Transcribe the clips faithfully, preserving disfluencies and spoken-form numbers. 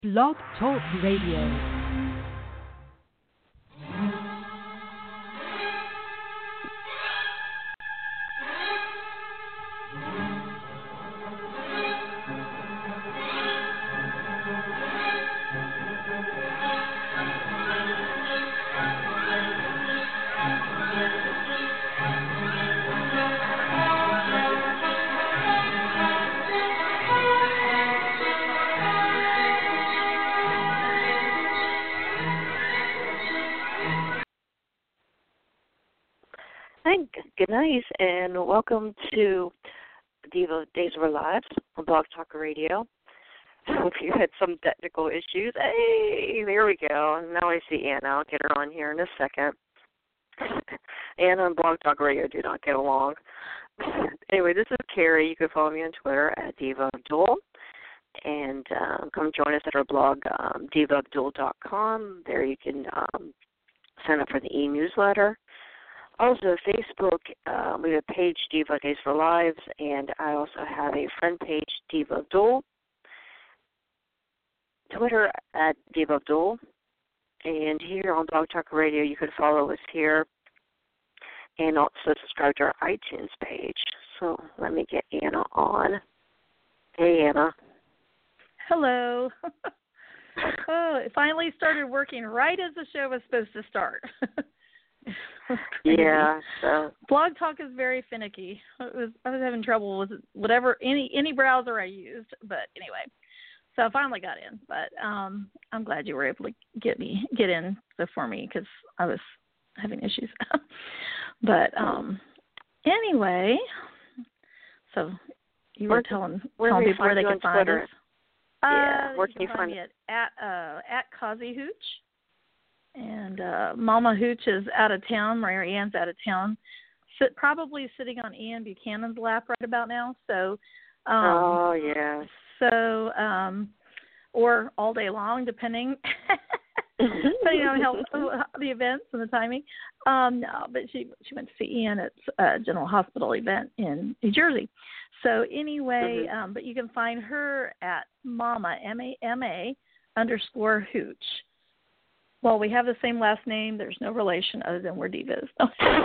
Blog Talk Radio. Good night, and welcome to Diva Days of Our Lives on Blog Talk Radio. Hope you had some technical issues. Hey, there we go. Now I see Anna. I'll get her on here in a second. Anna and Blog Talk Radio do not get along. Anyway, this is Carrie. You can follow me on Twitter at Diva Abdul. And uh, come join us at our blog, um, diva abdul dot com. There you can um, sign up for the e-newsletter. Also, Facebook, uh, we have a page, Diva Days for Lives, and I also have a friend page, Diva Abdul. Twitter at Diva Abdul. And here on Blog Talk Radio, you can follow us here and also subscribe to our iTunes page. So let me get Anna on. Hey, Anna. Hello. Oh, it finally started working right as the show was supposed to start. Yeah, so Blog Talk is very finicky. It was, I was having trouble with whatever any any browser I used, but anyway, so I finally got in. But um, I'm glad you were able to get me get in for me because I was having issues. But um, anyway, so you were where, telling, where telling people where they can could find Twitter? us. Yeah, uh, where you can you find find me at at uh, at Kazi Hooch. And uh, Mama Hooch is out of town. Mary Ann's out of town. Sit, probably sitting on Ian Buchanan's lap right about now. So, um, oh yeah. So, um, or all day long, depending, depending on how the events and the timing. Um, no, but she she went to see Ian at a General Hospital event in New Jersey. So anyway, mm-hmm. um, but you can find her at Mama M A M A underscore Hooch. Well, we have the same last name. There's no relation other than we're divas. uh,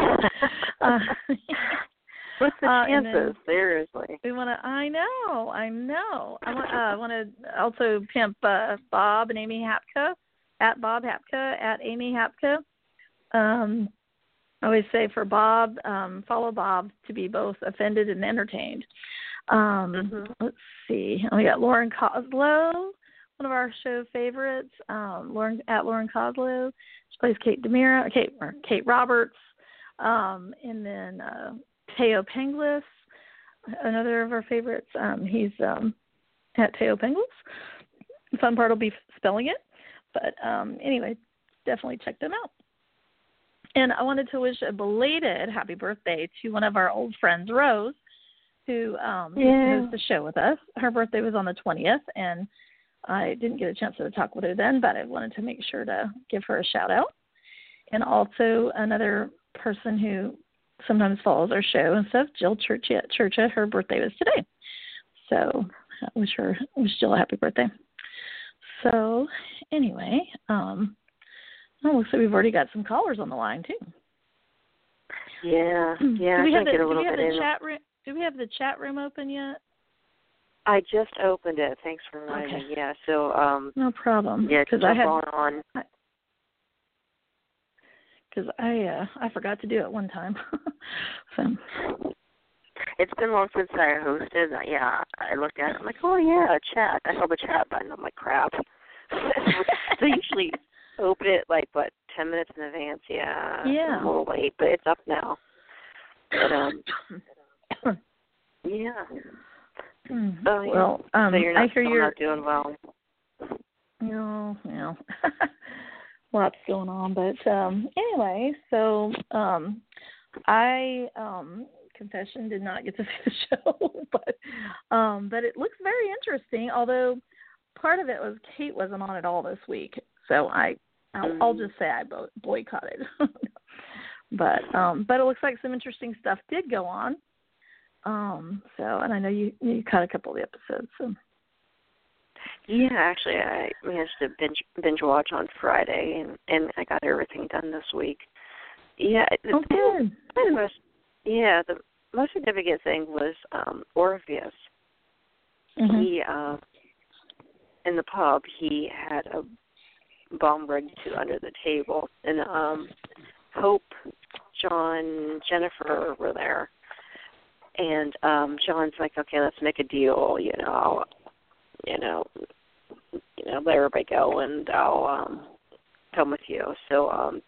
What's the uh, chances? Seriously. We want to. I know. I know. I want. Uh, I want to also pimp uh, Bob and Amy Hapka at Bob Hapka at Amy Hapka. Um, I always say for Bob, um, follow Bob to be both offended and entertained. Um, mm-hmm. Let's see. We got Lauren Coslow. One of our show favorites, um, Lauren at Lauren Coslow. She plays Kate Demira, Kate or Kate Roberts, um, and then uh, Teo Penglis, another of our favorites. Um, he's um, at Teo Penglis. The fun part will be spelling it, but um, anyway, definitely check them out. And I wanted to wish a belated happy birthday to one of our old friends, Rose, who um, yeah. hosts the show with us. Her birthday was on the twentieth, and I didn't get a chance to talk with her then, but I wanted to make sure to give her a shout out. And also another person who sometimes follows our show and stuff, Jill Churcha. Churcha, her birthday was today. So I wish her, wish Jill a happy birthday. So anyway, um, it looks like we've already got some callers on the line too. Yeah, yeah. Do we I have the, get a do little we have bit the in. chat room? Do we have the chat room open yet? I just opened it. Thanks for reminding Okay. me. Yeah, so um, no problem. yeah, because I had on. Because I uh, I forgot to do it one time. So it's been long since I hosted. Yeah, I looked at it. I'm like, oh yeah, chat. I saw the chat button. I'm like, crap. So usually open it like what ten minutes in advance. Yeah, yeah. I'm a little late, but it's up now. But um, yeah. Mm-hmm. Oh, yeah. Well, um, so you're not, I hear still you're not doing well. No, no. Lots going on, but um, anyway, so um, I um, confession did not get to see the show, but um, but it looks very interesting. Although part of it was Kate wasn't on at all this week, so I I'll, mm-hmm. I'll just say I bo- boycotted. But um, but it looks like some interesting stuff did go on. Um, so, and I know you you caught a couple of the episodes. So. Yeah, actually, I managed to binge binge watch on Friday, and and I got everything done this week. Yeah, Oh, good. The most, yeah, the most significant thing was um, Orpheus. Mm-hmm. He uh, in the pub, he had a bomb rigged to under the table, and um, Hope, John, Jennifer were there, and um, John's like, okay, let's make a deal, you know, I'll, you know, you know, let everybody go, and I'll um, come with you. So, um,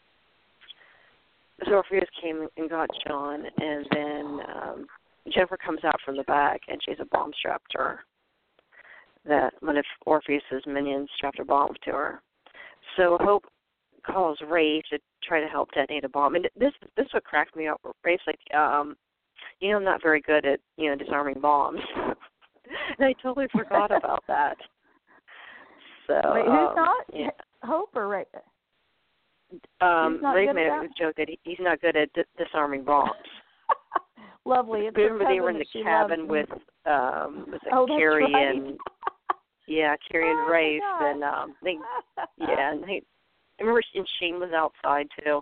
so Orpheus came and got John, and then um, Jennifer comes out from the back, and she has a bomb strapped to her. That one of Orpheus's minions strapped a bomb to her. So Hope calls Ray to try to help detonate a bomb. And this this would crack me up. Ray's like, um, you know, I'm not very good at, you know, disarming bombs. And I totally forgot about that. So Wait, who's um, not? Yeah. Hope or Ray? Um, not Ray good made at a joke that he, he's not good at d- disarming bombs. Lovely. It's Remember her they were in cousin the that she cabin loves. with um, was it Oh, that's Carrie right. and yeah, Carrie and Oh, I Rafe, forgot. and um, they yeah, and they. I remember and Shane was outside too.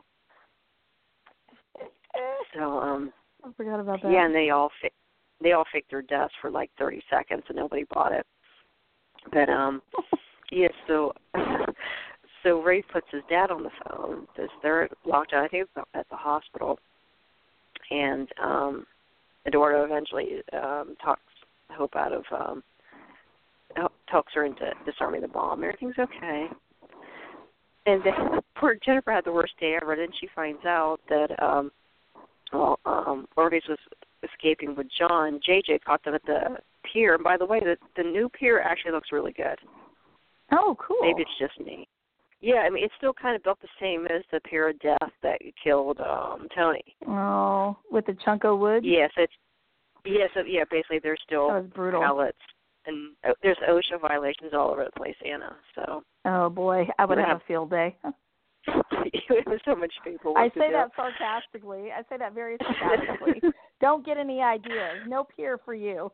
So um, I forgot about that. yeah, and they all fa- they all faked their deaths for like thirty seconds, and nobody bought it. But um, yeah, so so Ray puts his dad on the phone because they're locked out. I think it's at the hospital, and um, Eduardo eventually um, talks Hope out of um, talks her into disarming the bomb. Everything's okay. And then poor Jennifer had the worst day ever. Then she finds out that um, well, um, Orpheus was escaping with John. J J caught them at the pier. And by the way, the, the new pier actually looks really good. Oh, cool. Maybe it's just me. Yeah, I mean, it's still kind of built the same as the pier of death that killed um, Tony. Oh, with the chunk of wood? Yes, it's yes, yeah, so, yeah. Basically, there's still that was brutal. pallets, and uh, there's OSHA violations all over the place, Anna. So. Oh boy, I would Yeah. have a field day. There's so much paperwork I to say do. that sarcastically. I say that very sarcastically. Don't get any ideas. No pier for you.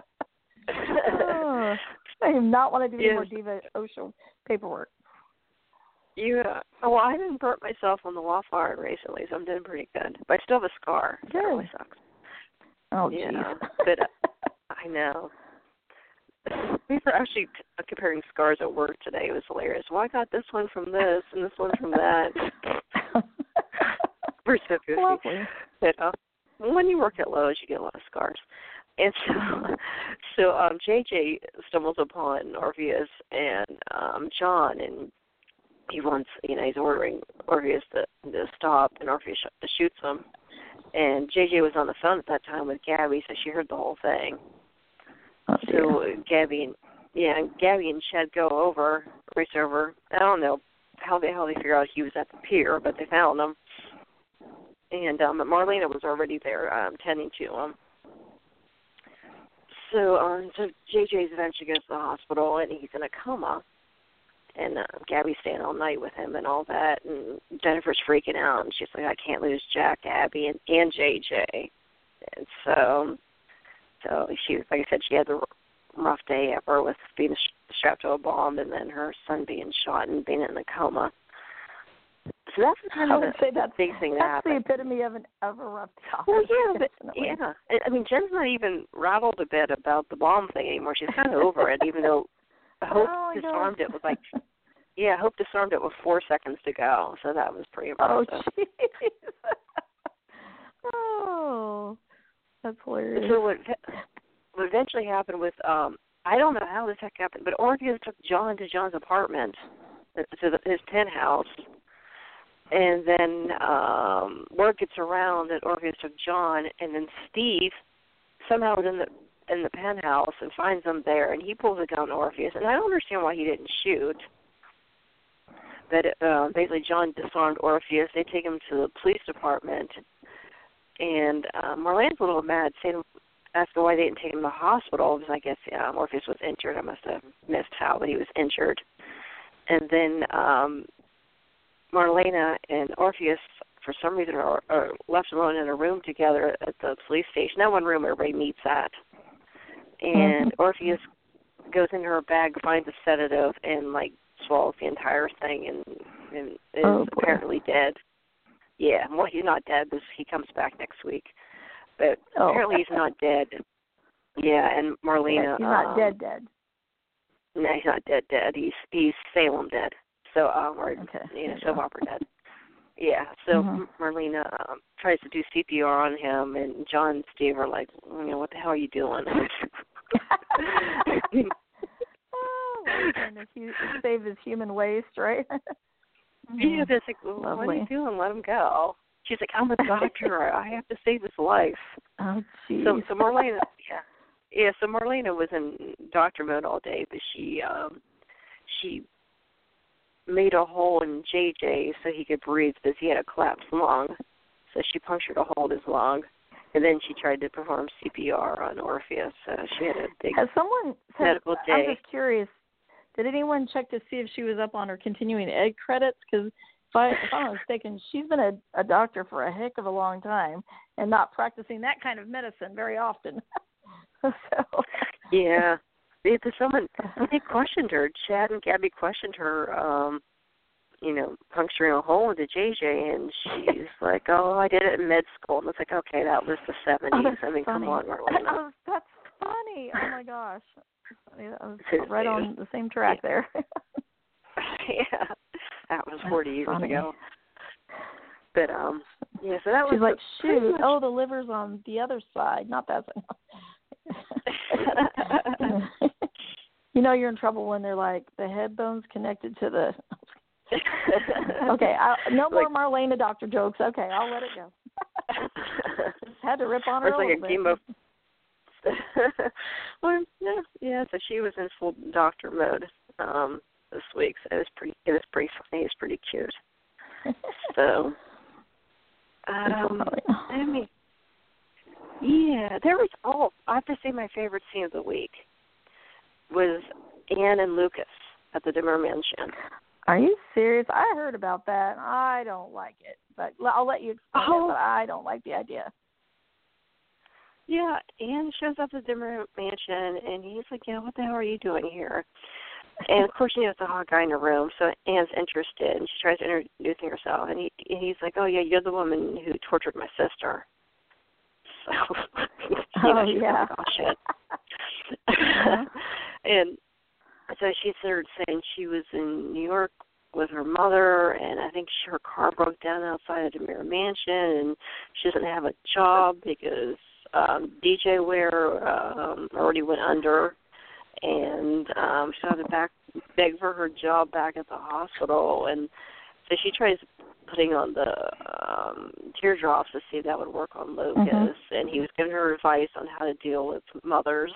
Oh, I do not want to do Yes. any more Diva OSHA paperwork. Yeah. Well, I didn't burn myself on the wildfire recently, so I'm doing pretty good. But I still have a scar. That Good. really sucks. Oh, Yeah. jeez. But uh, I know. We were actually c- comparing scars at work today. It was hilarious. Well, I got this one from this and this one from that. We're so goofy. Lovely. But uh, when you work at Lowe's, you get a lot of scars. And so, so um, J J stumbles upon Orpheus and um, John, and he wants, you know, he's ordering Orpheus to, to stop, and Orpheus sh- shoots him. And J J was on the phone at that time with Gabby, so she heard the whole thing. Oh, So Gabby and yeah, Gabby and Ched go over, race over. I don't know how they how they figure out he was at the pier, but they found him. And um, Marlena was already there, um, tending to him. So um, so J J's eventually goes to the hospital, and he's in a coma. And uh, Gabby's staying all night with him and all that. And Jennifer's freaking out, and she's like, I can't lose Jack, Abby, and, and J J. And so. So she, like I said, she had the rough day ever with being strapped to a bomb, and then her son being shot and being in a coma. So that's kind I of would a say that's, big thing that that's happened. the epitome of an of a rough time. Well, yeah, but, definitely. yeah. I, I mean, Jen's not even rattled a bit about the bomb thing anymore. She's kind of over it, even though Hope Oh, I know. disarmed it with like, yeah, Hope disarmed it with four seconds to go. So that was pretty impressive. Oh, jeez. Oh. That's hilarious. So what, what eventually happened with, um, I don't know how this heck happened, but Orpheus took John to John's apartment, to the, his penthouse, and then um, word gets around that Orpheus took John, and then Steve somehow was in the in the penthouse and finds them there, and he pulls a gun on Orpheus, and I don't understand why he didn't shoot. But uh, basically, John disarmed Orpheus. They take him to the police department. And uh, Marlene's a little mad, saying, asking why they didn't take him to the hospital, because I guess yeah, Orpheus was injured. I must have missed how, but he was injured. And then um, Marlena and Orpheus, for some reason, are, are left alone in a room together at the police station. That one room everybody meets at. And mm-hmm. Orpheus goes into her bag, finds a sedative, and like swallows the entire thing, and, and is oh, apparently dead. Yeah, well, he's not dead because he comes back next week, but oh. apparently he's not dead. Yeah, and Marlena. Yeah, he's not um, dead, dead. No, he's not dead, dead. He's he's Salem dead. So, um, or Okay. you know, soap opera dead. Yeah. So mm-hmm. Marlena um, tries to do C P R on him, and John and Steve are like, you know, what the hell are you doing? Oh, like trying to hu- save his human waste, right? Yeah, they're like, well, what are you doing? Let him go. She's like, I'm a doctor. I have to save his life. Oh, jeez. So, so Marlena, yeah, yeah. So Marlena was in doctor mode all day, but she, um, she made a hole in J J so he could breathe because he had a collapsed lung. So she punctured a hole in his lung, and then she tried to perform C P R on Orpheus. So she had a big Has someone said, medical day. I'm just curious. Did anyone check to see if she was up on her continuing ed credits? Because if, I, if I'm not mistaken, she's been a, a doctor for a heck of a long time and not practicing that kind of medicine very often. so. Yeah. They, someone, they questioned her. Chad and Gabby questioned her, um, you know, puncturing a hole into J J, and she's like, oh, I did it in med school. And it's like, okay, that was the seventies. Oh, I mean, funny. come on, Marlena. Oh, that's funny. Oh, my gosh. I was right on the same track there. Yeah, that was forty That's years funny. ago. But um, yeah, so that She's was like, shoot, much... oh, the liver's on the other side, not that side. You know you're in trouble when they're like the head bone's connected to the. Okay, I, no more like, Marlena doctor jokes. Okay, I'll let it go. Just had to rip on her it's a like little a bit. game of. Well, yeah, yeah. So she was in full doctor mode um, this week. So it was pretty. It was pretty funny. It was pretty cute. So, um, I mean, yeah, there was. Oh, I have to say, my favorite scene of the week was Anne and Lucas at the Dimmer Mansion. Are you serious? I heard about that. I don't like it, but I'll let you explain oh. it. But I don't like the idea. Yeah, Anne shows up at the Dimmer Mansion, and he's like, yeah, what the hell are you doing here? And, of course, you know, it's a hot guy in the room, so Anne's interested, and she tries to introduce herself, and, he, and he's like, oh, yeah, you're the woman who tortured my sister. So, you oh, know, she's yeah. like, oh, shit. uh-huh. And so she started saying she was in New York with her mother, and I think she, her car broke down outside of the Dimmer Mansion, and she doesn't have a job because um, D J Ware um, already went under, and um, she had to back beg for her job back at the hospital, and so she tries putting on the um, teardrops to see if that would work on Lucas, mm-hmm. and he was giving her advice on how to deal with mothers.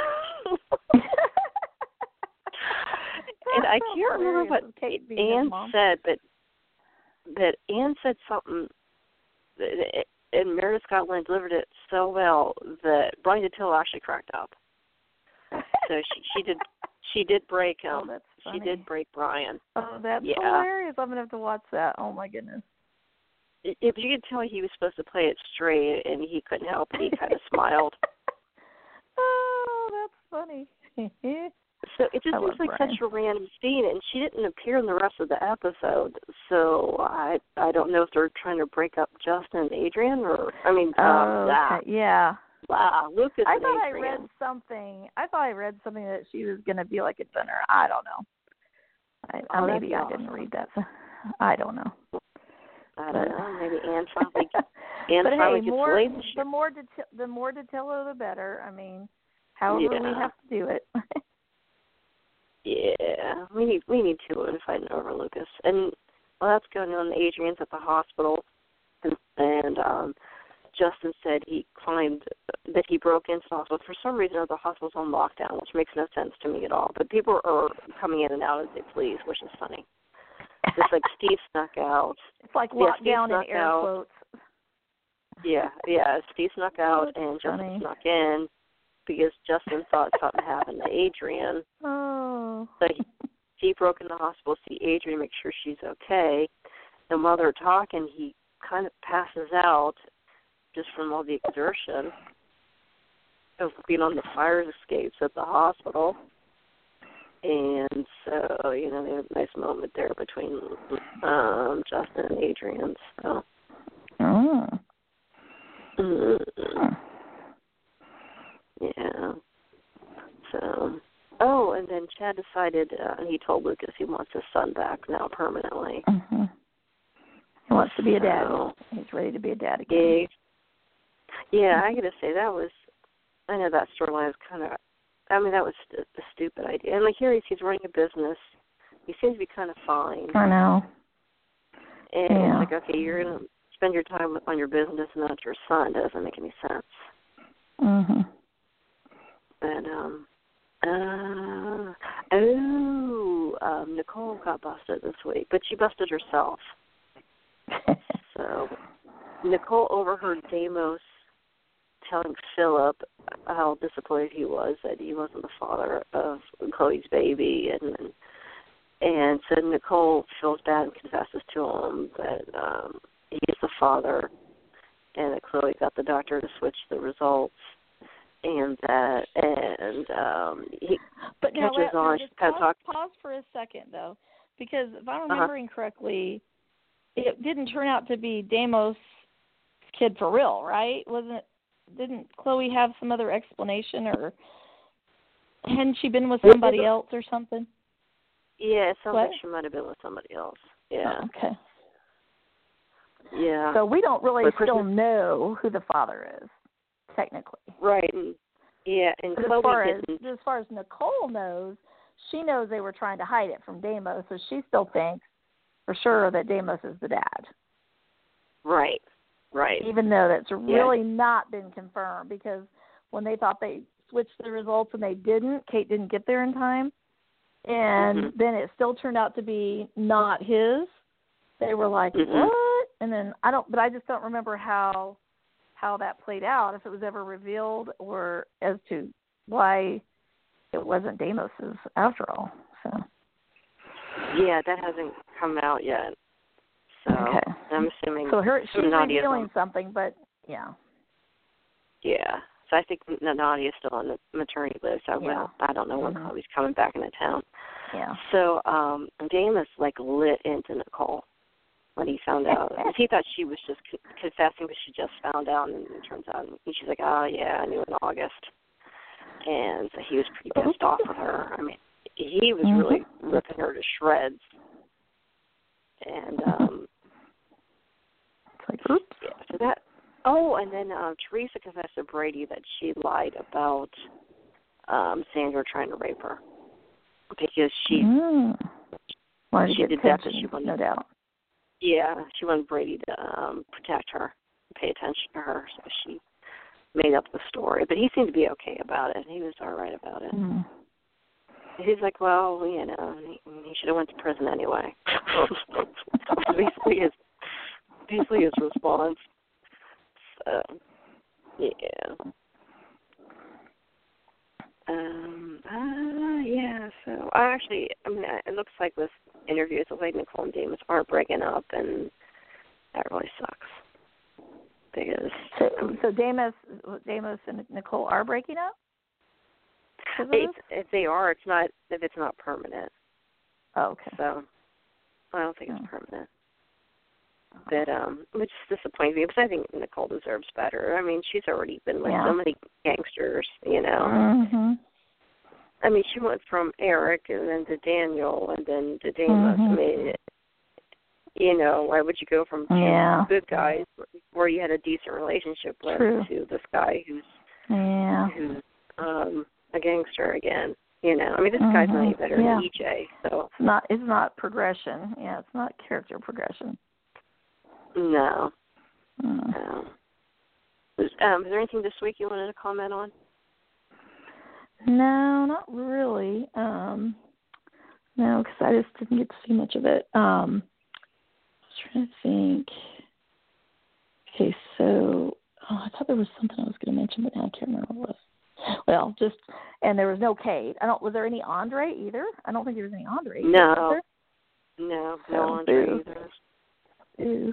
And I can't remember what Anne said, but that Anne said something, and Meredith Scotland delivered it so well that Brian Dotillo actually cracked up. So she, she did she did break him. Oh, she did break Brian. Oh, that's yeah. hilarious! I'm gonna have to watch that. Oh my goodness. If you could tell, he was supposed to play it straight, and he couldn't help it. He kind of smiled. Oh, that's funny. So it just seems like Brian. such a random scene, and she didn't appear in the rest of the episode. So I I don't know if they're trying to break up Justin and Adrian, or I mean, oh, um, okay. yeah. Wow, Lucas I and thought Adrian. I read something. I thought I read something that she was going to be like a dinner. I don't know. I, oh, maybe I awesome. didn't read that. I don't know. I don't know. Maybe Anne finally. Anne but finally hey, gets more, laid. the more deti- the more Dotillo, the better. I mean, however yeah. we have to do it. Yeah, we need we need two women fighting over Lucas, and well, that's going on. Adrian's at the hospital, and, and um, Justin said he climbed that he broke into the hospital. For some reason, the hospital's on lockdown, which makes no sense to me at all. But people are coming in and out as they please, which is funny. Just like Steve snuck out. It's like yeah, lockdown in air out. quotes. Yeah, yeah. Steve snuck out, oh, and funny. Justin snuck in because Justin thought something happened to Adrian. Oh. So he, he broke in the hospital to see Adrian, make sure she's okay. And while they're talking, he kind of passes out just from all the exertion of being on the fire escapes at the hospital. And so, you know, they had a nice moment there between um, Justin and Adrian. So. Oh. Mm-hmm. Yeah. So. Oh, and then Chad decided, uh, he told Lucas he wants his son back now permanently. Mm-hmm. He wants to be a dad. So, He's ready to be a dad again. Yeah, yeah I got to say, that was, I know that storyline is kind of, I mean, that was a, a stupid idea. And like here, he's, he's running a business. He seems to be kind of fine. I know. And yeah. it's like, okay, you're going to spend your time on your business and not your son. It doesn't make any sense. Mm-hmm. And, um, uh, oh, um, Nicole got busted this week, but she busted herself. So Nicole overheard Deimos telling Philip how disappointed he was that he wasn't the father of Chloe's baby, and and so Nicole feels bad and confesses to him that um, he is the father, and that Chloe got the doctor to switch the results, and that and um, he but now, catches now, on. just She's kind pause, of talk- pause for a second though, because if I'm uh-huh. remembering correctly, it didn't turn out to be Deimos' kid for real, right? Wasn't it? Didn't Chloe have some other explanation, or hadn't she been with somebody else or something? Yeah, it sounds what? like she might have been with somebody else. Yeah. Oh, okay. Yeah. So we don't really but still Christmas, know who the father is, technically. right. And, yeah, and But Chloe as far as, didn't. as far as Nicole knows, she knows they were trying to hide it from Deimos, so she still thinks for sure that Deimos is the dad. Right. Right. Even though that's yeah. really not been confirmed, because when they thought they switched the results and they didn't, Kate didn't get there in time, and mm-hmm. then it still turned out to be not his. They were like, mm-hmm. what? And then I don't, but I just don't remember how how that played out, if it was ever revealed, or as to why it wasn't Deimos's after all. So. Yeah, that hasn't come out yet. So okay. I'm assuming. So her, she's Nadia's revealing on, something, but yeah. Yeah. So I think Nadia's still on the maternity list. I yeah. will. I don't know when mm-hmm. Chloe's coming back into town. Yeah. So um, Deimos like lit into Nicole when he found out. He thought she was just con- confessing, but she just found out, and it turns out, and she's like, oh yeah, I knew in August. And so he was pretty pissed off with her. I mean, he was mm-hmm. really ripping her to shreds. And um, it's like, oops. Yeah, so that. Oh, and then um, Teresa confessed to Brady that she lied about um, Sandra trying to rape her because she mm. wanted she to did get that, attention, so she wanted, no doubt. Yeah, she wanted Brady to um, protect her, pay attention to her, so she made up the story. But he seemed to be okay about it. He was all right about it. Mm. He's like, well, you know, he, he should have went to prison anyway. basically his, basically his response. So, yeah. Um, uh, yeah, so I actually, I mean, it looks like this interview, it looks like Nicole and Deimos aren't breaking up, and that really sucks. Because, so, um, so Deimos, Deimos and Nicole are breaking up? It's, if they are, it's not, if it's not permanent. Oh, okay. So, I don't think oh. it's permanent. But, um, which is disappointing because I think Nicole deserves better. I mean, she's already been with yeah. so many gangsters, you know. Mm-hmm. I mean, she went from Eric and then to Daniel and then to Deimos. Mm-hmm. I mean, you know, why would you go from two yeah. good guys where you had a decent relationship with True. to this guy who's yeah. who's um, a gangster again? You know, I mean, this mm-hmm. guy's not any better yeah. than E J. So it's not it's not progression. Yeah, it's not character progression. No. Mm. No. Was, um, is there anything this week you wanted to comment on? No, not really. Um, no, because I just didn't get to see much of it. Um, I was trying to think. Okay, so oh, I thought there was something I was going to mention, but now I can't remember what it was. Well, just and there was no Kate. I don't. Was there any Andre either? I don't think there was any Andre. No. No, no so, Andre boo. either. Ooh.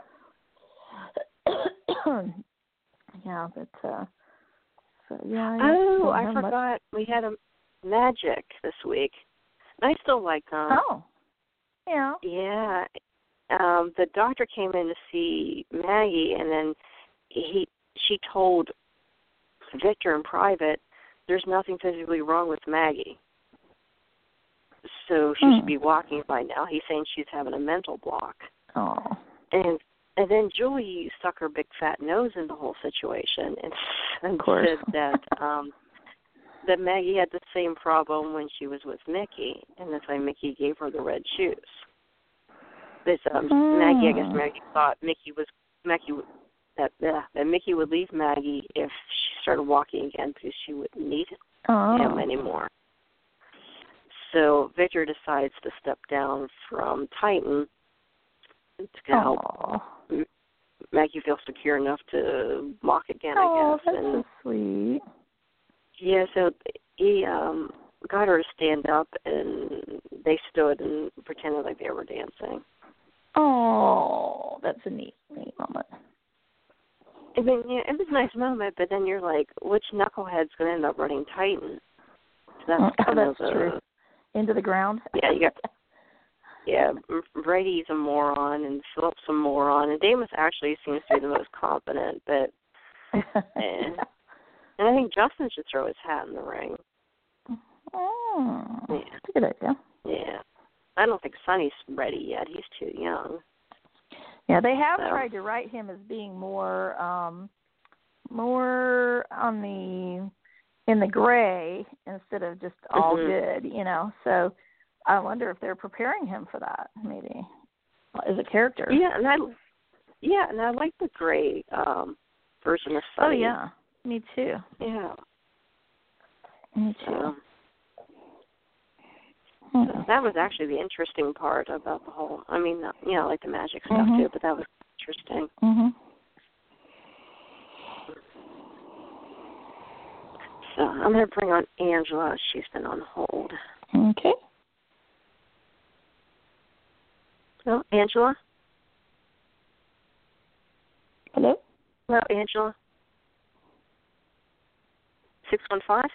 yeah, but uh, so yeah. I oh, don't I have forgot. much. We had a Magic this week. I still like them. Oh. Yeah. Yeah. Um, the doctor came in to see Maggie, and then he she told Victor in private, there's nothing physically wrong with Maggie. So she hmm. should be walking by now. He's saying she's having a mental block. Oh. And and then Julie stuck her big fat nose in the whole situation and, and said that um, that Maggie had the same problem when she was with Mickey, and that's why Mickey gave her the red shoes. This um, mm. Maggie, I guess Maggie thought Mickey was Maggie that uh, that Mickey would leave Maggie if she started walking again because she wouldn't need oh. him anymore. So Victor decides to step down from Titan to help oh. Maggie feel secure enough to walk again, oh, I guess. That's and so sweet. Yeah, so he um, got her to stand up, and they stood and pretended like they were dancing. Oh, that's a neat, neat moment. And then, yeah, it was a nice moment, but then you're like, which knucklehead's going to end up running Titan? So that's oh, kind that's of a, true. Into the ground? Yeah, you got, yeah, Brady's a moron, and Philip's a moron, and Damus actually seems to be the most competent, but, eh. And I think Justin should throw his hat in the ring. Oh, yeah. That's a good idea. Yeah. I don't think Sonny's ready yet. He's too young. Yeah, they have so. tried to write him as being more, um, more on the in the gray instead of just all mm-hmm. good, you know. So I wonder if they're preparing him for that, maybe as a character. Yeah, and I, yeah, and I like the gray um, version of Sonny. Oh yeah, me too. Yeah, me too. So, hmm. so that was actually the interesting part about the whole. I mean, you know, like the magic stuff mm-hmm. too, but that was interesting. Mhm. So I'm going to bring on Angela. She's been on hold. Okay. Hello, Angela? Hello? Hello, Angela? six one five?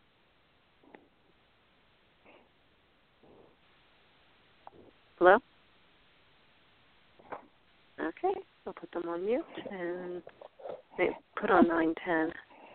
Hello? Okay, I'll put them on mute and maybe put on nine ten.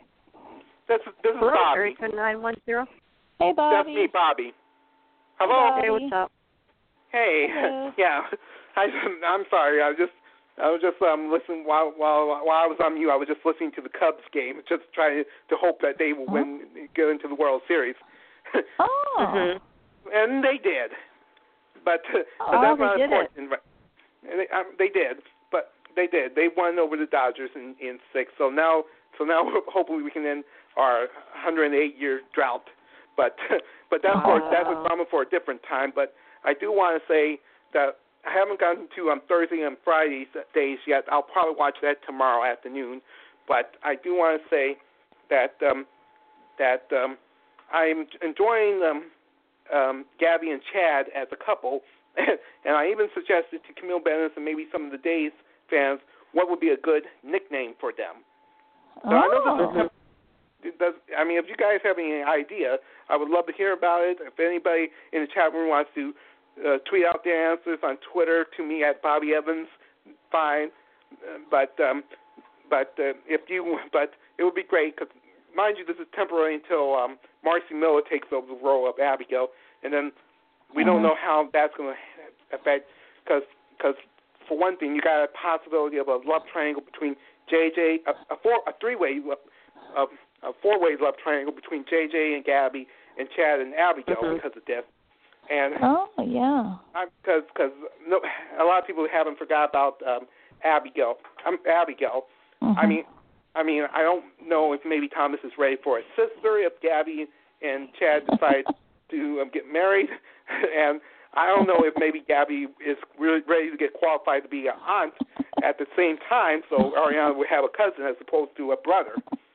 This is, this is Hello, Bobby. area code nine one zero. Hey, Bobby. That's me, Bobby. Hello. Bobby. Hey, what's up? Hey. Hello. Yeah. I, I'm sorry. I was just I was just um listening while while while I was on mute. I was just listening to the Cubs game, just trying to hope that they will huh? win, go into the World Series. Oh. Mm-hmm. And they did. But, oh, but that's they not did important. It. They, um, they did. But they did. They won over the Dodgers in, in six. So now so now hopefully we can end our one hundred eight year drought. But but that's wow. for that's a drama for a different time. But I do want to say that I haven't gotten to um, Thursday and Friday days yet. I'll probably watch that tomorrow afternoon. But I do want to say that um, that um, I'm enjoying um, um, Gabby and Chad as a couple, and I even suggested to Camille Bennis and maybe some of the Days fans what would be a good nickname for them. So oh. I know this is It does, I mean, if you guys have any idea, I would love to hear about it. If anybody in the chat room wants to uh, tweet out their answers on Twitter to me at Bobby Evans, fine. Uh, but um, but uh, if you, but it would be great because, mind you, this is temporary until um, Marcy Miller takes over the role of Abigail, and then we mm-hmm. don't know how that's going to affect. Because because for one thing, you got a possibility of a love triangle between J J, a, a four, a three-way love. Uh, a four-way love triangle between J J and Gabby and Chad and Abigail mm-hmm. because of this. And oh yeah, because because no, a lot of people haven't forgot about um, Abigail. Um, Abigail. Mm-hmm. I mean, I mean, I don't know if maybe Thomas is ready for a sister. If Gabby and Chad decide to um, get married, and I don't know if maybe Gabby is really ready to get qualified to be an aunt at the same time. So Ariana would have a cousin as opposed to a brother.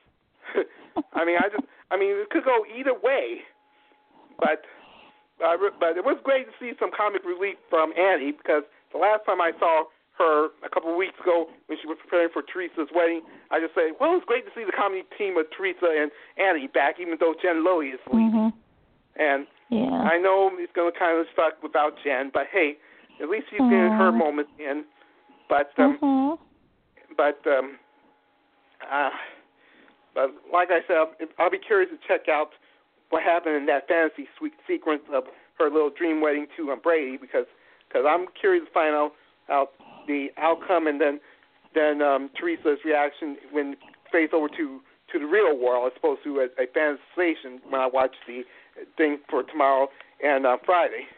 I mean, I just, I mean, it could go either way, but, uh, but it was great to see some comic relief from Annie because the last time I saw her a couple of weeks ago when she was preparing for Teresa's wedding, I just said, well, it's great to see the comedy team of Teresa and Annie back, even though Jen Lilly is leaving. Mm-hmm. And Yeah. I know it's going to kind of suck without Jen, but hey, at least she's getting her moment in. But um, mm-hmm. but um, uh, but like I said, I'll, I'll be curious to check out what happened in that fantasy sweet sequence of her little dream wedding to um, Brady, because cause I'm curious to find out, out the outcome, and then then um, Teresa's reaction when faced over to, to the real world as opposed to a, a fantasization when I watch the thing for tomorrow and uh, Friday.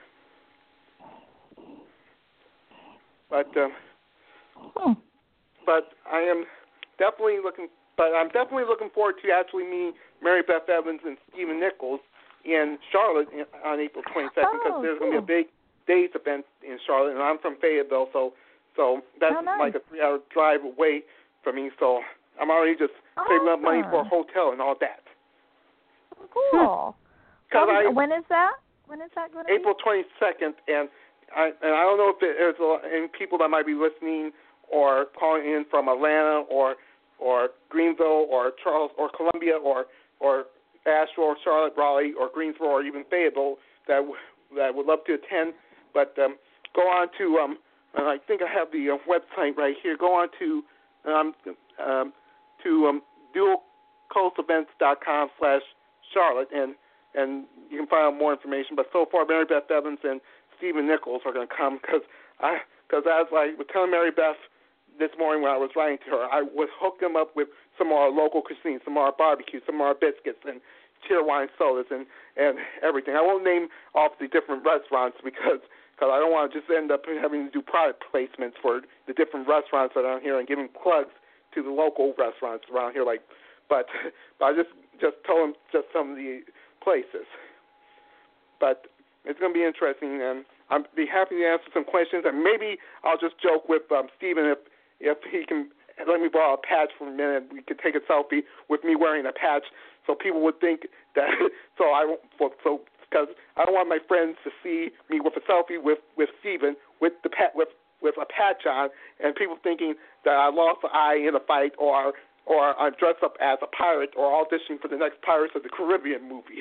But um, hmm. but I am definitely looking. But I'm definitely looking forward to actually meeting Mary Beth Evans and Stephen Nichols in Charlotte on April twenty-second, because oh, there's cool. going to be a big days event in Charlotte, and I'm from Fayetteville, so so that's oh, nice. like a three-hour drive away from me. So I'm already just saving up money for a hotel and all that. Oh, cool. Because I when is that? When is that going to be? April twenty-second, and I and I don't know if there's any people that might be listening or calling in from Atlanta or or Greenville or Charles or Columbia or or Asheville or Charlotte, Raleigh or Greensboro or even Fayetteville that w- that would love to attend. But um, go on to um, and I think I have the uh, website right here. Go on to um, um, to um, dual coast events dot com slash Charlotte, and and you can find out more information. But so far, Mary Beth Evans and Stephen Nichols are going to come, because I because as I was telling Mary Beth this morning when I was writing to her, I would hook them up with some of our local cuisine, some of our barbecue, some of our biscuits, and cheer wine sodas, and, and everything. I won't name off the different restaurants because cause I don't want to just end up having to do product placements for the different restaurants around here and giving plugs to the local restaurants around here. Like, but, but I just just told them just some of the places. But it's going to be interesting, and I'd be happy to answer some questions, and maybe I'll just joke with um, Stephen if if he can let me borrow a patch for a minute. We could take a selfie with me wearing a patch, so people would think that. So I won't. So because I don't want my friends to see me with a selfie with with Stephen with the pat with with a patch on, and people thinking that I lost an eye in a fight, or or I'm dressed up as a pirate, or auditioning for the next Pirates of the Caribbean movie.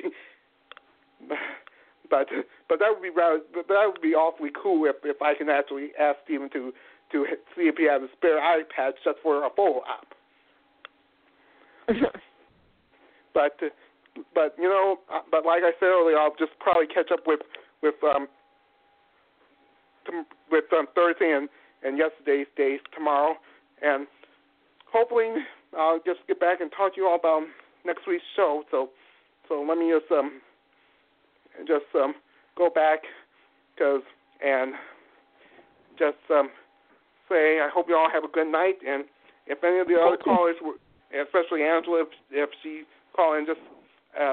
But but that would be rather, that would be awfully cool if if I can actually ask Stephen to to see if he has a spare eye patch just for a photo op. but but you know but like I said earlier, I'll just probably catch up with with um with um, Thursday and, and yesterday's days tomorrow, and hopefully I'll just get back and talk to you all about next week's show. So so let me just um. And just um, go back, cause, and just um, say I hope you all have a good night. And if any of the other callers, were, especially Angela, if, if she called in, just uh,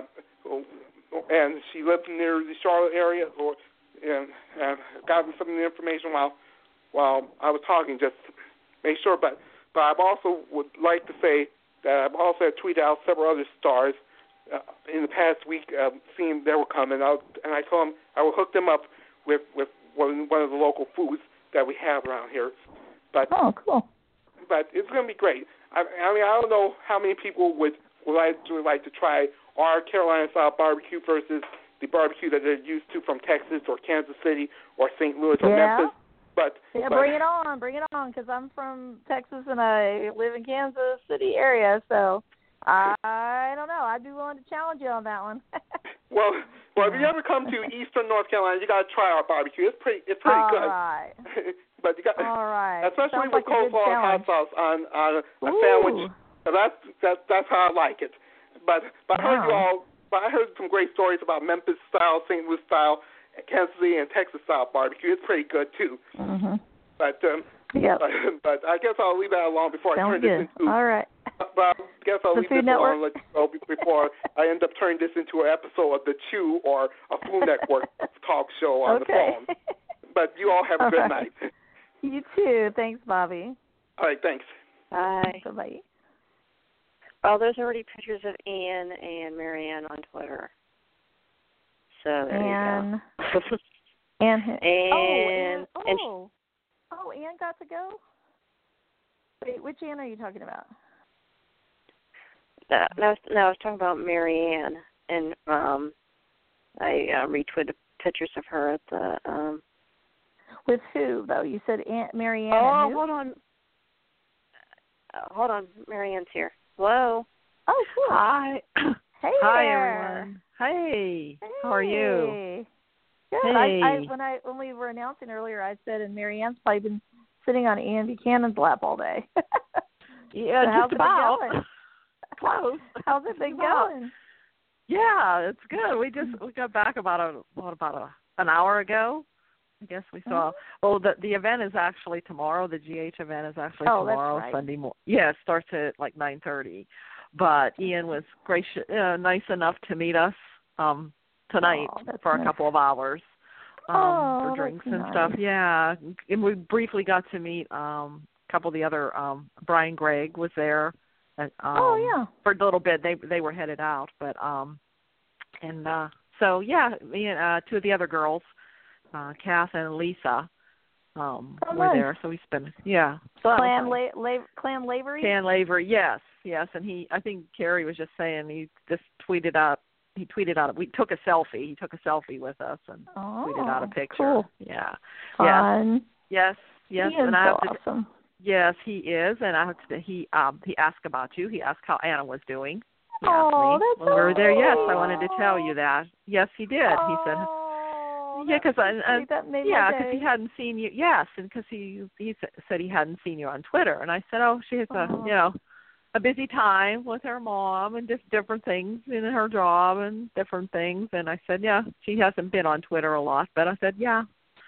and she lives near the Charlotte area, or and, and got me some of the information while while I was talking, just make sure. But but I also would like to say that I've also tweeted out several other stars. Uh, in the past week, uh, seeing they were coming out, and I told them I would hook them up with with one, one of the local foods that we have around here. But oh, cool! But it's going to be great. I, I mean, I don't know how many people would would like to like to try our Carolina style barbecue versus the barbecue that they're used to from Texas or Kansas City or Saint Louis or yeah. Memphis. But yeah, but, bring it on, bring it on, because I'm from Texas and I live in Kansas City area, so. I don't know. I'd be willing to challenge you on that one. well, well, if you ever come to Eastern North Carolina, you got to try our barbecue. It's pretty, it's pretty All good. All right. but you got, All right. especially Sounds with like coleslaw and hot sauce on on a, a sandwich. So that's that's that's how I like it. But but I heard wow. you all. But I heard some great stories about Memphis style, Saint Louis style, Kansas City, and Texas style barbecue. It's pretty good too. Mhm. But um. Yep. But, but I guess I'll leave that alone before Sounds I turn good. this into. All right. But I guess I'll the leave Food this Network? alone and let you go before I end up turning this into an episode of The Chew or a Food Network talk show on okay. the phone. But you all have a all good right. night. You too. Thanks, Bobby. All right, thanks. Bye. Bye-bye. Well, there's already pictures of Ann and Marianne on Twitter. So there Ann. you go. Ann. And, oh, Ann. and Oh. oh, Ann got to go? Wait, which Ann are you talking about? No, no, no, I was talking about Marianne and um, I uh, retweeted pictures of her at the. Um, With who though? You said Aunt Mary Ann. oh, and who? hold on. Uh, hold on, Mary Ann's here. Hello. Oh, cool. Hi. Hey Hi, there. everyone. Hey. Hey. How are you? Good. Hey. I, I, when I when we were announcing earlier, I said, and Mary Ann's probably been sitting on Ian Buchanan's lap all day. Yeah, so how's just it about. been going? Close. How's it been going? Yeah, it's good. We just we got back about a what about a an hour ago. I guess we saw. Mm-hmm. Well, the the event is actually tomorrow. The G H event is actually Oh, that's tomorrow, right. Sunday morning. Yeah, it starts at like nine thirty. But Ian was gracious, uh, nice enough to meet us um tonight Oh, that's for nice. a couple of hours um Oh, for drinks that's and nice. stuff. Yeah, and we briefly got to meet um a couple of the other. um Brian Gregg was there. And, um, Oh, yeah. For a little bit, they they were headed out, but um, and uh, so yeah, me and uh, two of the other girls, uh, Kath and Lisa, um, Oh, were nice. there. So we spent yeah. So that was Clan nice. La- La- Clan Lavery? Can Laver, yes, yes, and he, I think Carrie was just saying he just tweeted out. He tweeted out. We took a selfie. He took a selfie with us and oh, tweeted out a picture. Cool. Yeah. Fun. Yes. Yes. He is and I have so to, awesome. Yes, he is, and I have to, he um he asked about you. He asked how Anna was doing. He Oh, asked me that's when we were there. Yes, I sweet. wanted to tell you that. Yes, he did. Oh, He said, yeah, that's because I, so I sweet. That made yeah, my because day. he hadn't seen you. Yes, and because he he said he hadn't seen you on Twitter, and I said, oh, she has a Oh. you know a busy time with her mom and just different things in her job and different things, and I said, yeah, she hasn't been on Twitter a lot, but I said, yeah.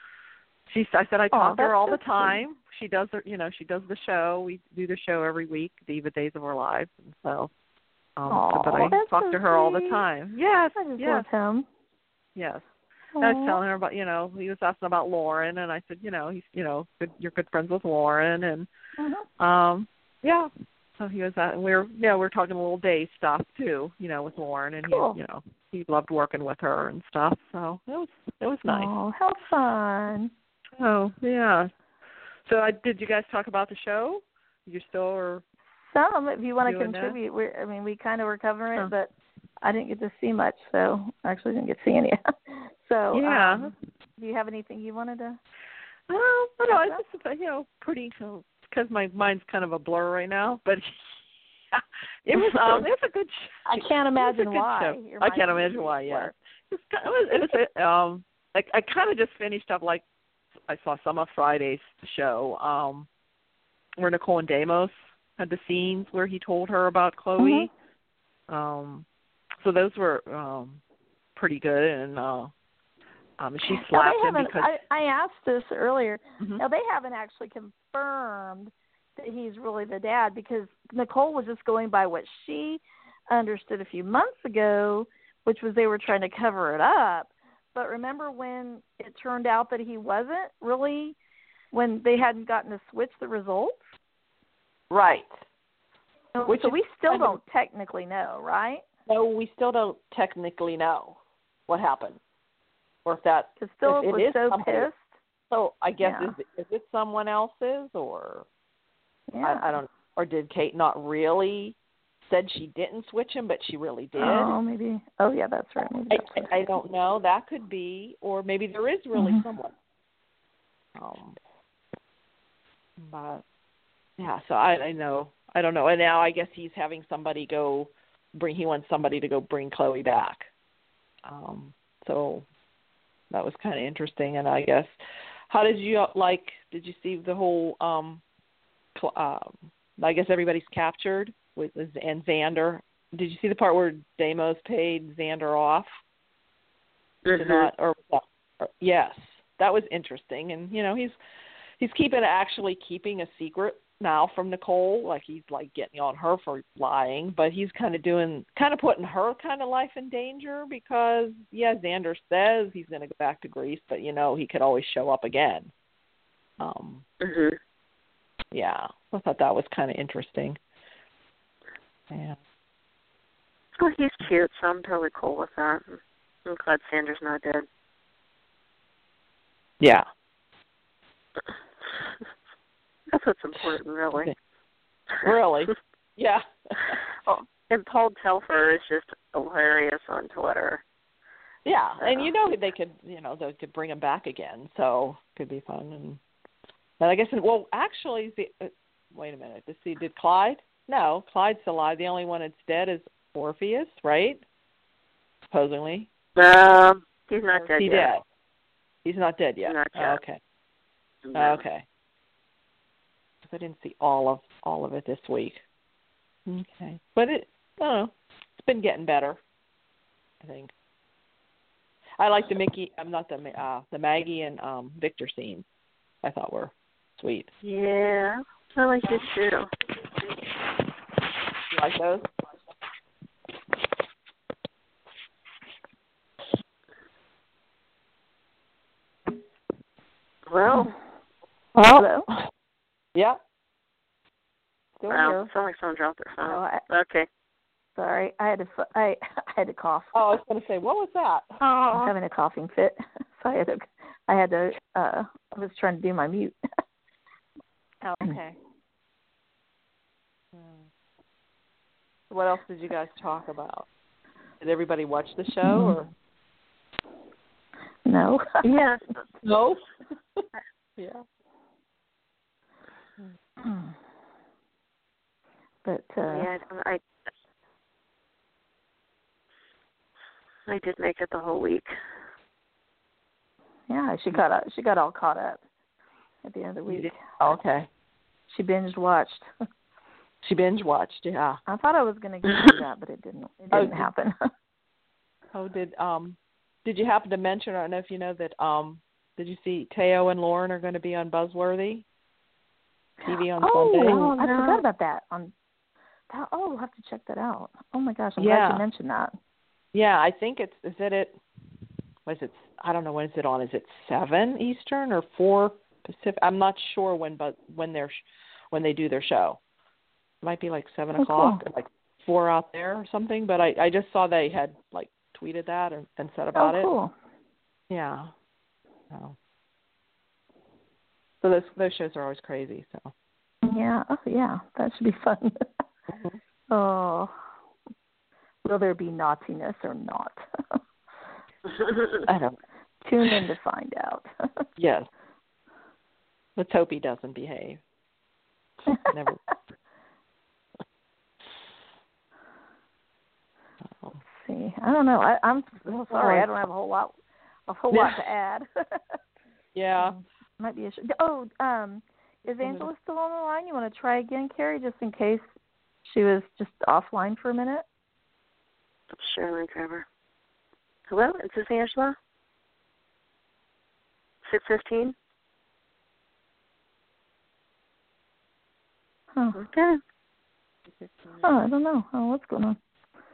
She, I said I Oh, talk to her that's all so the time. She does her, you know, she does the show. We do the show every week, Diva Days of Our Lives, and so. Um, Aw, but I that's talk so to her all the sweet. time. Yes, I just yes, love him. yes. Aww. I was telling her about, you know, he was asking about Lauren, and I said, you know, he's, you know, good, you're good friends with Lauren, and Mm-hmm. um, yeah. So he was, at, and we were, yeah, we were talking a little day stuff too, you know, with Lauren, and Cool. he, you know, he loved working with her and stuff. So it was, it was nice. Oh, how fun. Oh, yeah. So I, did you guys talk about the show? You still or Some, if you want to doing contribute. We, I mean, we kind of were covering Huh. it, but I didn't get to see much, so I actually didn't get to see any. so, Yeah. um, do you have anything you wanted to? Oh, no, no, it's just, you know, pretty, because my mind's kind of a blur right now, but it was, um, it was a good show. I can't imagine It was a good why. show. Your I mind can't is imagine a why, blur. yeah. It was, it was, it was a, um, like, I kind of just finished up, like, I saw some of Friday's show, um, where Nicole and Damos had the scenes where he told her about Chloe. Mm-hmm. Um, so those were um, pretty good, and uh, um, she slapped now, him they haven't, because I, I asked this earlier. Mhm. Now, they haven't actually confirmed that he's really the dad, because Nicole was just going by what she understood a few months ago, which was they were trying to cover it up. But remember when it turned out that he wasn't really, when they hadn't gotten to switch the results? right. So, Which so is we still kind of- don't technically know, right? No, we still don't technically know what happened, or if that. Because Philip if it was is so somebody- pissed. So I guess Yeah. is it, is it someone else's, or Yeah. I, I don't, or did Kate not really said she didn't switch him, but she really did? Oh, maybe. Oh, yeah, that's right. Maybe I, that's right. I, I don't know. That could be, or maybe there is really Mhm. someone. Um, but yeah, so I, I know, I don't know. And now I guess he's having somebody go bring. He wants somebody to go bring Chloe back. Um, so that was kind of interesting. And I guess, how did you like? Did you see the whole? Um, cl- um, I guess everybody's captured with and Xander. Did you see the part where Damos paid Xander off? Mm-hmm. To not, or, or yes, that was interesting. And you know, he's he's keeping actually keeping a secret now from Nicole. Like he's like getting on her for lying, but he's kind of doing, kind of putting her kind of life in danger because yeah, Xander says he's going to go back to Greece, but you know, he could always show up again. Um, Mm-hmm. yeah, I thought that was kind of interesting. Yeah. Well, he's cute, so I'm totally cool with that. I'm glad Sandra's not dead. Yeah. That's what's important, really. Really? Yeah. Oh, and Paul Telfer is just hilarious on Twitter. Yeah, So. and you know they could, you know, they could bring him back again, so could be fun. And, and I guess, well, actually, the, uh, wait a minute. Let's see, did Clyde? No, Clyde's still alive. The only one that's dead is Orpheus, right? Supposedly. Um, he's not Or dead he yet. dead? He's not dead yet. Not yet. Oh, okay. No. Oh, okay. Because I didn't see all of all of it this week. Okay, but it, I don't know. It's been getting better, I think. I like the Mickey. I'm not the uh, the Maggie and um, Victor scenes. I thought were sweet. Yeah, I like it too. You like those? Well, Hello. Yeah. Still wow, here. it sounds like someone dropped their phone. Oh, I, Okay. sorry, I had to f- I I had to cough. Oh, I was going to say, what was that? I was having a coughing fit, so I had to I had to uh I was trying to do my mute. Oh, okay. What else did you guys talk about? Did everybody watch the show or No. Yes. no? Yeah. But uh Yeah, I I did make it the whole week. yeah, she got she got all caught up at the end of the week. Oh, okay. She binge watched. She binge watched, yeah. I thought I was going to get to that, but it didn't. It Oh, didn't did- happen. Oh, did um, did you happen to mention? I don't know if you know that. Um, did you see Teo and Lauren are going to be on Buzzworthy T V on oh, Sunday? I no. forgot about that. On that, oh, we'll have to check that out. Oh my gosh, I'm Yeah. glad you mentioned that. Yeah, I think it's. Is it it? Was it? I don't know when is it on. Is it seven Eastern or four Pacific? I'm not sure when, but when they're when they do their show. It might be like seven Oh, o'clock, cool. or like four out there or something. But I, I just saw they had like tweeted that and, and said about oh, it. cool. Yeah. So, so those those shows are always crazy. So. Yeah. Oh, yeah. That should be fun. Mm-hmm. Oh, will there be naughtiness or not? I don't. Tune in to find out. Yes. Let's hope he doesn't behave. Never. Oh. See, I don't know. I, I'm so sorry. I don't have a whole lot, a whole lot to add. Yeah. Might be a sh- oh, um, is Angela still on the line? You want to try again, Carrie, just in case she was just offline for a minute? Sure, let me grab her. Hello, is this Angela? six fifteen? Huh. Okay. Oh, I don't know. Oh, what's going on?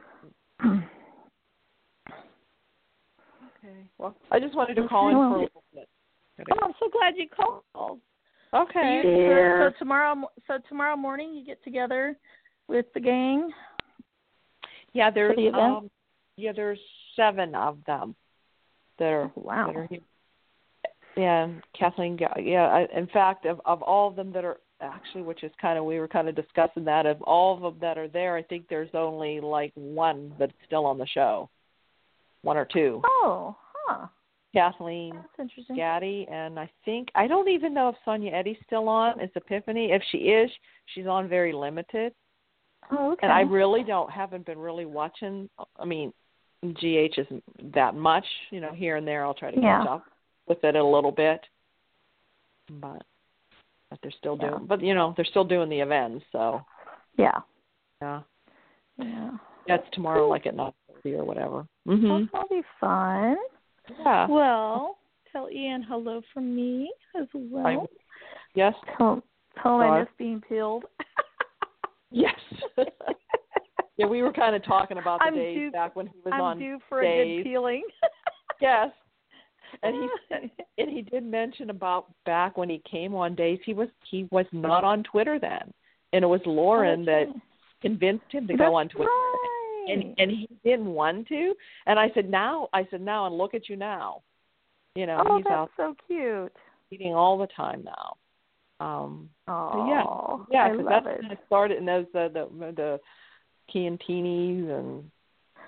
Okay. Well, I just wanted to call in Well, for a little bit. Oh, I'm so glad you called. Okay. So, you, Yeah. so, so tomorrow, so tomorrow morning you get together with the gang. Yeah, there's the event? um, yeah, there's seven of them that are Oh, wow. that are here. Yeah, Kathleen. Yeah, I, in fact, of of all of them that are actually, which is kind of we were kind of discussing that of all of them that are there, I think there's only like one that's still on the show, one or two. Oh, huh. Kathleen, That's interesting. Gaddy, and I think I don't even know if Sonia Eddy's still on. It's Epiphany. If she is, she's on very limited. Oh, okay. And I really don't haven't been really watching. I mean, G H isn't that much, you know. Here and there, I'll try to catch Yeah. up with it a little bit. But but they're still doing. Yeah. But you know, they're still doing the events. So Yeah. yeah, Yeah. that's tomorrow, like at nine thirty or whatever. Mhm. Well, that'll be fun. Yeah. Well, tell Ian hello from me as well. I, yes. Tell, tell him I Sorry. miss being peeled. Yes. Yeah, we were kind of talking about the I'm days due, back when he was I'm on due for days. a good peeling. Yes. And he and he did mention about back when he came on days, he was he was not on Twitter then, and it was Lauren Oh, that that's right. convinced him to That's go on Twitter, right. and and he didn't want to. And I said now, I said now, and look at you now, you know, Oh, he's that's out so cute. eating all the time now. Um, Oh, so yeah, yeah, I because love that's it. when it started, and those the the the Chiantinis and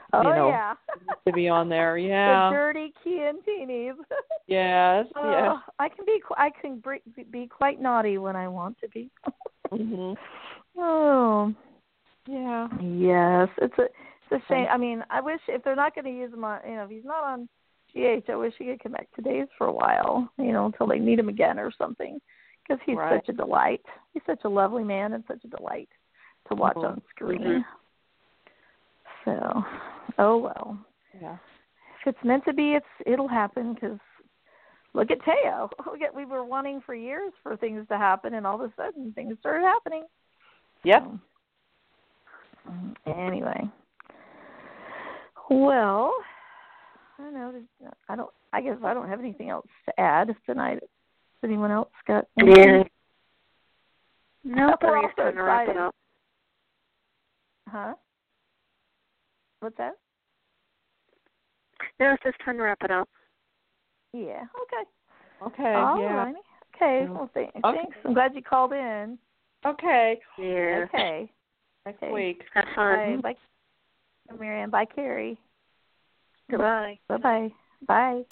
Oh you know, yeah. to be on there. Yeah. The dirty Chiantinis. Yes. Oh, yes. I can be I can be quite naughty when I want to be. Mhm. Oh. Yeah. Yes, it's a it's a shame. I mean, I wish if they're not going to use him on, you know, if he's not on G H, I wish he could come back to Days for a while, you know, until they need him again or something, because he's Right. such a delight. He's such a lovely man and such a delight to watch Mhm. on screen. So, oh well. Yeah. If it's meant to be, it's it'll happen. Because look at Teo. Look at we were wanting for years for things to happen, and all of a sudden things started happening. Yep. So, anyway, well, I don't know. I don't. I guess I don't have anything else to add tonight. Has anyone else got anything? Yeah. No, We're we're all so going to wrap it excited. up. Huh? What's that? No, it's just time to wrap it up. Yeah. Okay. Okay. All yeah. righty. Okay. Yeah. Well, th- Okay. thanks. I'm glad you called in. Okay. Yeah. Okay. Next Okay. week. Have fun. Bye. Bye, Marianne. Bye, Carrie. Goodbye. Bye-bye. Bye.